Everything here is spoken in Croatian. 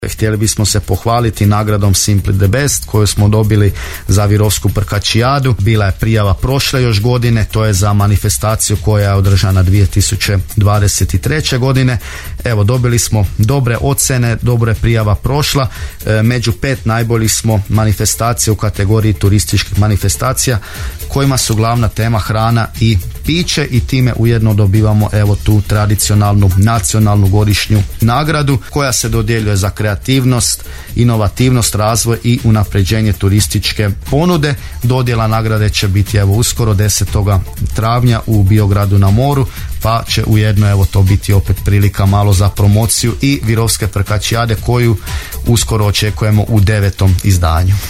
Htjeli bismo se pohvaliti nagradom Simply the Best koju smo dobili za Virovsku prkačijadu. Bila je prijava prošle još godine, to je za manifestaciju koja je održana 2023. godine. Evo, dobili smo dobre ocjene, dobra je prijava prošla. Među 5 najboljih smo manifestacija u kategoriji turističkih manifestacija kojima su glavna tema hrana i piće i time ujedno dobivamo evo tu tradicionalnu nacionalnu godišnju nagradu koja se dodjeljuje za kreativnost, inovativnost, razvoj i unapređenje turističke ponude. Dodjela nagrade će biti evo uskoro 10. travnja u Biogradu na moru, pa će ujedno evo to biti opet prilika malo za promociju i Virovske prkačijade koju uskoro očekujemo u 9. izdanju.